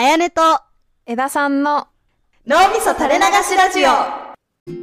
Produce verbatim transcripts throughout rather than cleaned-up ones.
やねと枝さんの脳みそ垂れ流しラジオ。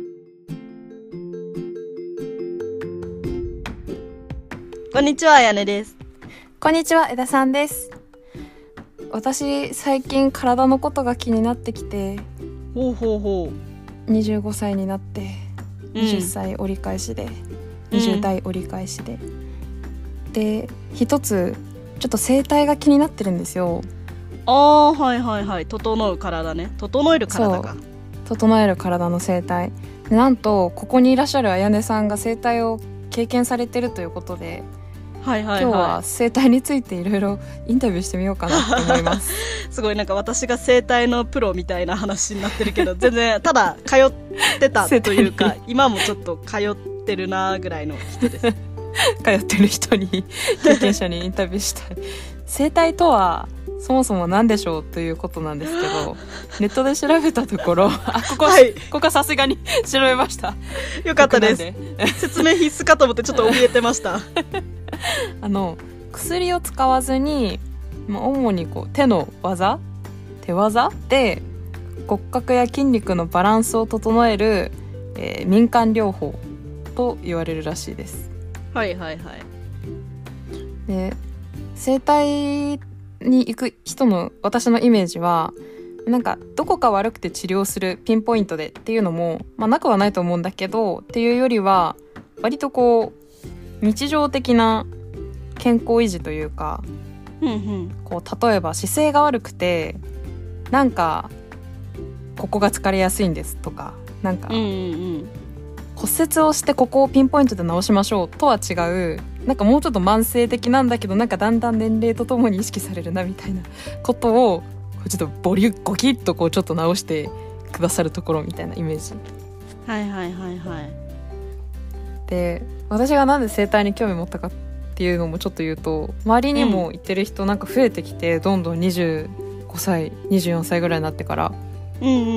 こんにちは、あやねです。 こんにちは、枝さんです。私最近体のことが気になってきて、 ほうほうほうにじゅうごさいになってにじゅっさい折り返しで、うん、にじゅう代折り返しで、で一つちょっと整体が気になってるんですよ。 あーはいはいはい、整う体ね。整える体か。 整える体の整体で、なんとここにいらっしゃるあやねさんが整体を経験されてるということで、 はいはいはい、 今日は整体についていろいろインタビューしてみようかなと思いますすごいなんか私が整体のプロみたいな話になってるけど、全然ただ通ってたというか今もちょっと通ってるなぐらいの人です通ってる人に経験者にインタビューしたい。整体とはそもそも何でしょうということなんですけど、ネットで調べたところ、あ、ここ、はい、ここさすがに調べました。 よかったです。説明必須かと思ってちょっと怯えてましたあの薬を使わずに、主にこう手の技手技で骨格や筋肉のバランスを整える、えー、民間療法と言われるらしいです。 はいはいはい。 で、整体に行く人の私のイメージは、なんかどこか悪くて治療するピンポイントでっていうのも、まあ、なくはないと思うんだけど、っていうよりは割とこう日常的な健康維持というか、 うんうん、 こう例えば姿勢が悪くてなんかここが疲れやすいんですとか、なんか、 うんうんうん、 骨折をしてここをピンポイントで治しましょうとは違う、なんかもうちょっと慢性的なんだけど、なんかだんだん年齢とともに意識されるなみたいなことをちょっとボリュゴキッとこうちょっと直してくださるところみたいなイメージ。 はいはいはいはい。 で、私がなんで整体に興味持ったかっていうのもちょっと言うと、周りにも行ってる人なんか増えてきて、うん、どんどんにじゅうごさいにじゅうよんさいぐらいになってからうんうんうん、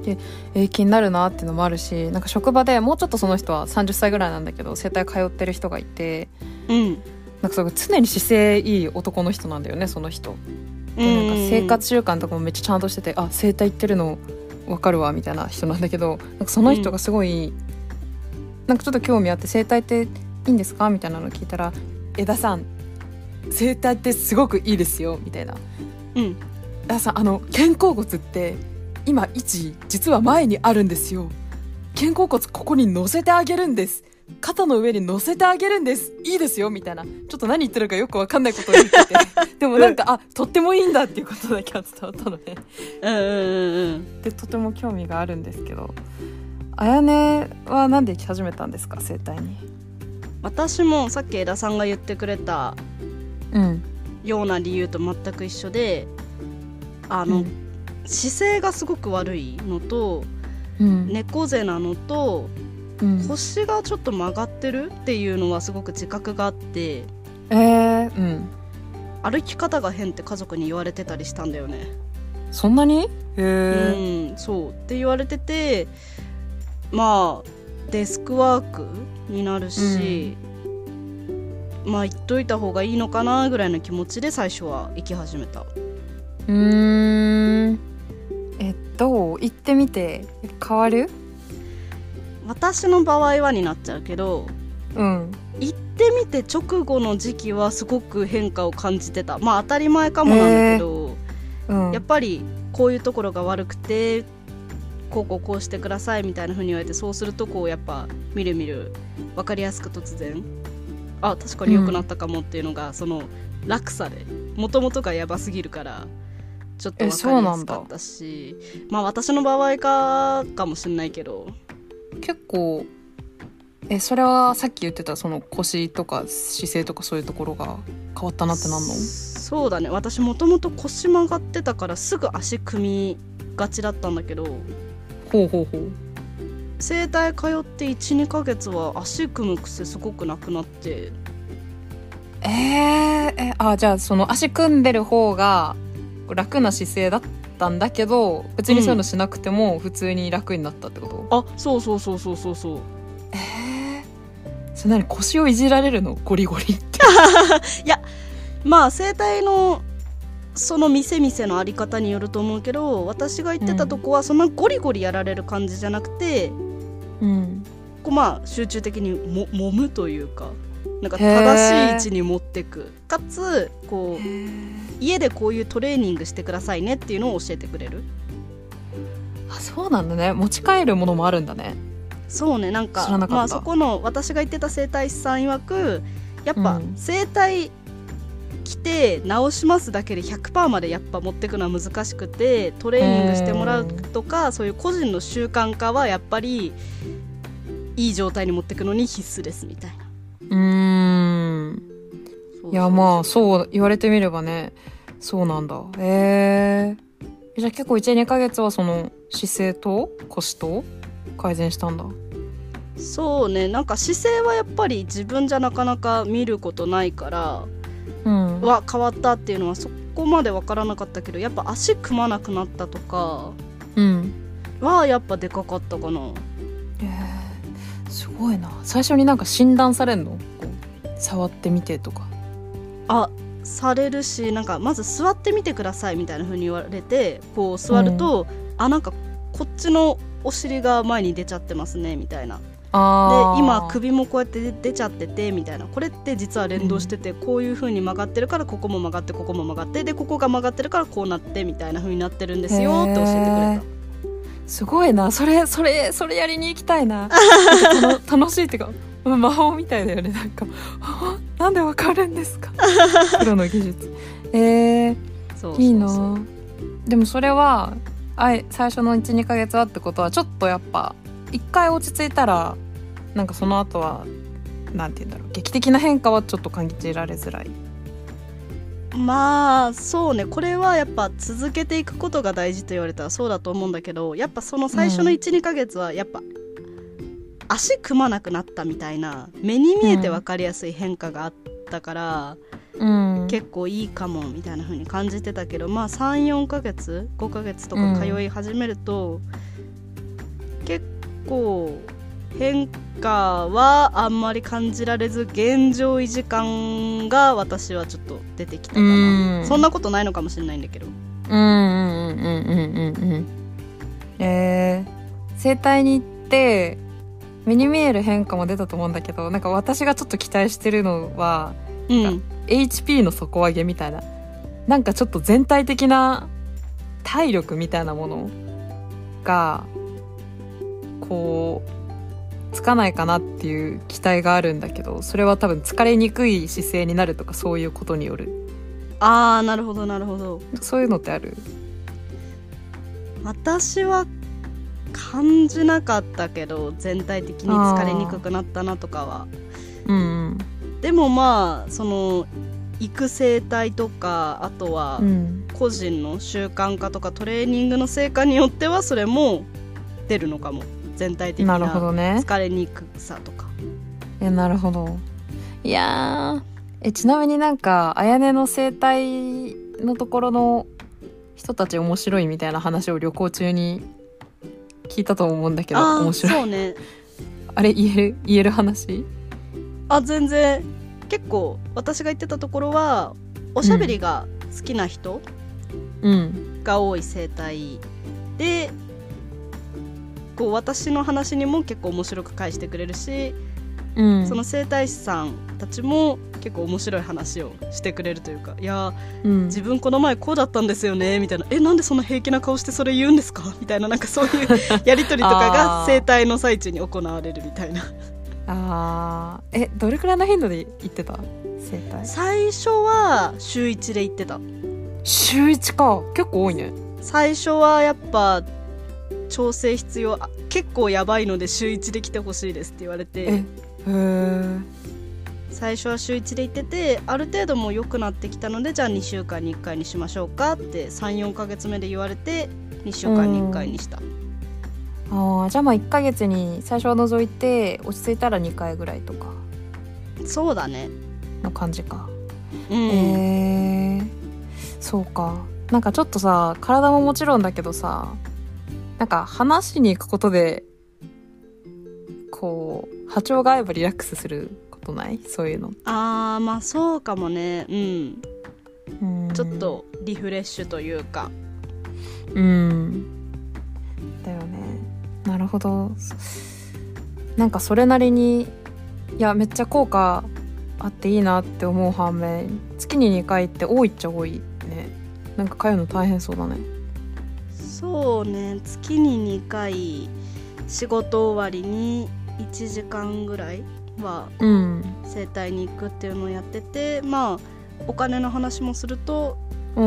で、えー、気になるなっていうのもあるし、なんか職場でもうちょっとその人はさんじゅっさいぐらいなんだけど整体通ってる人がいて、 うん、 なんかすごい常に姿勢いい男の人なんだよね、その人で。なんか生活習慣とかもめっちゃちゃんとしてて、あ、整体行ってるの分かるわみたいな人なんだけど、なんかその人がすごい、うん、なんかちょっと興味あって、整体っていいんですかみたいなのを聞いたら、枝さん整体ってすごくいいですよみたいな、 うん、 枝さん、あの肩甲骨って今位置実は前にあるんですよ、肩甲骨ここに乗せてあげるんです、肩の上に乗せてあげるんです、いいですよみたいな、ちょっと何言ってるかよく分かんないことを言っててでもなんかあ、とってもいいんだっていうことだけは伝わったのでうんうんうん、 でとても興味があるんですけど、あやねはなんで行き始めたんですか、整体に。 私もさっき枝さんが言ってくれたような理由と全く一緒で、あの、うん、姿勢がすごく悪いのと、うん、猫背なのと、うん、腰がちょっと曲がってるっていうのはすごく自覚があって、 えーうん、 歩き方が変って家族に言われてたりしたんだよね。 そんなに？へー、 うん、そうって言われてて、まあデスクワークになるし、うん、まあ言っといた方がいいのかなぐらいの気持ちで最初は行き始めた。 うーん、えっと行ってみて変わる？ 私の場合はになっちゃうけど、 うん、 行ってみて直後の時期はすごく変化を感じてた。まあ当たり前かもなんだけど、えーうん、やっぱりこういうところが悪くてこうこうこうしてくださいみたいな風に言われて、そうするとこうやっぱみるみる分かりやすく突然、あ、確かに良くなったかもっていうのが、うん、その落差でもともとがやばすぎるからちょっと分かりやすかったし、まあ私の場合かかもしれないけど、 結構えそれはさっき言ってたその腰とか姿勢とかそういうところが変わったなってなんの？ そうだね、私もともと腰曲がってたからすぐ足組みがちだったんだけど、 ほうほうほう、 整体通って いち,に ヶ月は足組む癖すごくなくなって、 えー、えあじゃあその足組んでる方が楽な姿勢だったんだけど、別にそういうのしなくても普通に楽になったってこと？ うん、あ、そうそうそうそうそうそう。 えー、それ何、腰をいじられるのゴリゴリっていや、まあ整体のその店々のあり方によると思うけど、私が行ってたとこはそんなゴリゴリやられる感じじゃなくて、 うん、 こうまあ集中的にも揉むというか、なんか正しい位置に持ってく、かつこう家でこういうトレーニングしてくださいねっていうのを教えてくれる。 あ、そうなんだね。持ち帰るものもあるんだね。 そうね、なんか知らなかった。 まあそこの私が行ってた整体師さん曰く、やっぱ、うん、整体来て直しますだけで ひゃくパーセント までやっぱ持ってくのは難しくて、トレーニングしてもらうとかそういう個人の習慣化はやっぱりいい状態に持ってくのに必須ですみたいな。 うーん、いやまあそう言われてみればね、そうなんだ。へえ。じゃあ結構 いち,に ヶ月はその姿勢と腰と改善したんだ。 そうね、なんか姿勢はやっぱり自分じゃなかなか見ることないから、うん、は変わったっていうのはそこまで分からなかったけど、やっぱ足組まなくなったとかはやっぱでかかったかな。 えー、すごいな。最初になんか診断されんの？こう触ってみてとか。 あ、されるし、なんかまず座ってみてくださいみたいな風に言われて、こう座ると、うん、あ、なんかこっちのお尻が前に出ちゃってますねみたいな。あで今首もこうやって出ちゃっててみたいな、これって実は連動してて、うん、こういう風に曲がってるからここも曲がってここも曲がって、でここが曲がってるからこうなってみたいな風になってるんですよって教えてくれた。 すごいな。それそれそれやりに行きたいな。楽しいっていうか魔法みたいだよね。なんかなんでわかるんですかプロの技術。えー、そうそうそう、いいな。でもそれはあい最初の いち,に ヶ月はってことはちょっとやっぱ一回落ち着いたらなんかその後はなんて言うんだろう、劇的な変化はちょっと感じられづらい。 まあそうね、これはやっぱ続けていくことが大事と言われたらそうだと思うんだけど、やっぱその最初の いち,に ヶ月はやっぱ足組まなくなったみたいな目に見えて分かりやすい変化があったから、うん、結構いいかもみたいな風に感じてたけど、まあ さん,よん ヶ月ごかげつとか通い始めると、うん、結構変化はあんまり感じられず現状維持感が私はちょっと出てきたかな。そんなことないのかもしれないんだけど。 うんうんうんうんうんうん。えー、整体に行って目に見える変化も出たと思うんだけど、なんか私がちょっと期待してるのは、うん、エイチピー の底上げみたいな、なんかちょっと全体的な体力みたいなものがこうつかないかなっていう期待があるんだけど、それは多分疲れにくい姿勢になるとかそういうことによる。 あー、なるほどなるほど。 そういうのってある？ 私は感じなかったけど、全体的に疲れにくくなったなとかは、うんうん、でもまあその育成体とか、あとは個人の習慣化とかトレーニングの成果によってはそれも出るのかも。全体的な疲れにくさとか。 いや、なるほど。いやえちなみになんかあやねの整体のところの人たち面白いみたいな話を旅行中に聞いたと思うんだけど、 あ面白い。 そうね。 あれ言える言える話？ あ、全然。結構私が言ってたところはおしゃべりが好きな人が多い整体で、こう私の話にも結構面白く返してくれるし、うん、その整体師さんたちも結構面白い話をしてくれるというか、いや、うん、自分この前こうだったんですよねみたいな、え、なんでそんな平気な顔してそれ言うんですかみたいな、なんかそういうやり取りとかが整体の最中に行われるみたいな。 あー、え、どれくらいの頻度で行ってた？整体最初は週いちで行ってた。 週いちか、結構多いね。 最初はやっぱ調整必要、結構やばいので週いちで来てほしいですって言われて、 えへ最初は週いちで行ってて、ある程度もう良くなってきたので、じゃあにしゅうかんにいっかいにしましょうかって さん,よん ヶ月目で言われてにしゅうかんにいっかいにした。 あー、じゃあまあいっかげつに最初は除いて落ち着いたらにかいぐらいとか。 そうだねの感じか。 うん、 えー、そうか。なんかちょっとさ、体ももちろんだけどさ、なんか話しに行くことでこう波長が合えばリラックスすることない？そういうの。 あー、まあそうかもね。うん、うん、ちょっとリフレッシュというか。 うんだよね。なるほど。なんかそれなりにいやめっちゃ効果あっていいなって思う反面、月ににかいって多いっちゃ多いね。なんか通うの大変そうだね。 そうね、月ににかい仕事終わりにいちじかんぐらいは整体に行くっていうのをやってて、うん、まあお金の話もすると、うん、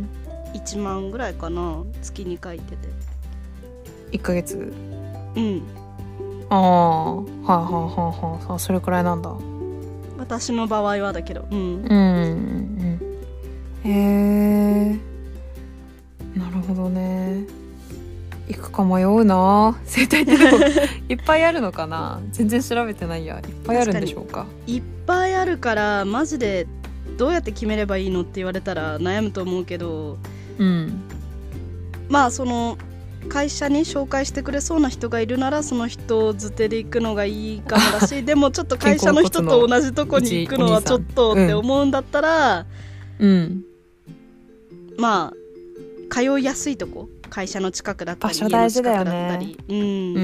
いちまんぐらいかな、月にかい行ってて。 いっかげつ？ うん。 ああ、はいはいはいはい、それくらいなんだ。 私の場合はだけど。うん。 うんうんうん。へえ。なるほどね。行くか迷うな。整体ってでもいっぱいあるのかな。全然調べてないや。いっぱいあるんでしょうか。 いっぱいあるからマジでどうやって決めればいいのって言われたら悩むと思うけど、 うん、 まあその会社に紹介してくれそうな人がいるならその人づてで行くのがいいかもだしでもちょっと会社の人と同じとこに行くのはちょっとって思うんだったら、 うん、 まあ通いやすいとこ、会社の近くだったり場所大事だよね、 家の近くだったり、うんうん、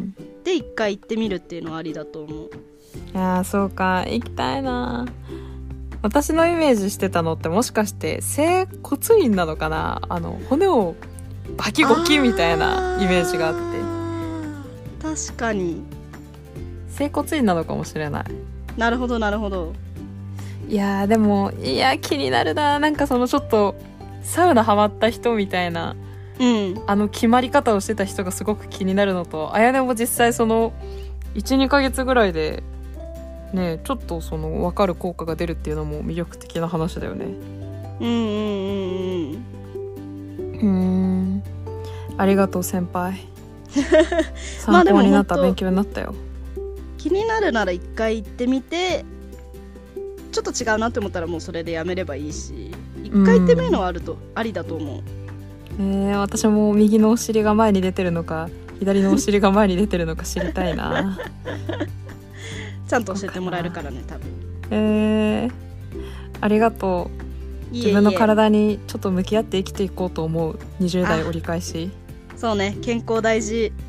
で一回行ってみるっていうのはありだと思う。 いやそうか、行きたいな。私のイメージしてたのってもしかして整骨院なのかな。あの骨をバキゴキみたいなイメージがあって、 確かに整骨院なのかもしれない。 なるほどなるほど。 いやでもいや気になるな。なんかそのちょっとサウナハマった人みたいな、 うん、 あの決まり方をしてた人がすごく気になるのと、あやねも実際その いちにかげつぐらいでねちょっとその分かる効果が出るっていうのも魅力的な話だよね。 うんうんうんうんうーん、ありがとう先輩参考になった、勉強になったよ。 気になるなら一回行ってみて、ちょっと違うなって思ったらもうそれでやめればいいし、一回行ってみるのはあると、ありだと思う。 えー、私も右のお尻が前に出てるのか左のお尻が前に出てるのか知りたいなちゃんと教えてもらえるからね多分。 えー、ありがとう。 いえいえ、 自分の体にちょっと向き合って生きていこうと思うにじゅう代折り返し。 そうね、健康大事。